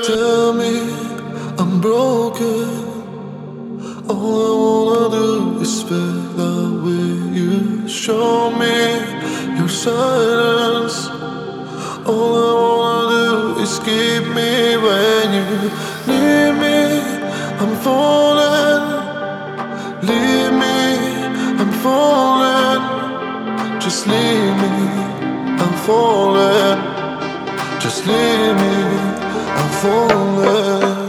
Tell me I'm broken. All I wanna do is spend out with you. Show me your silence. All I wanna do is keep me when you leave me. I'm falling. Leave me. I'm falling. Just leave me. I'm falling. Just leave me. I'm falling.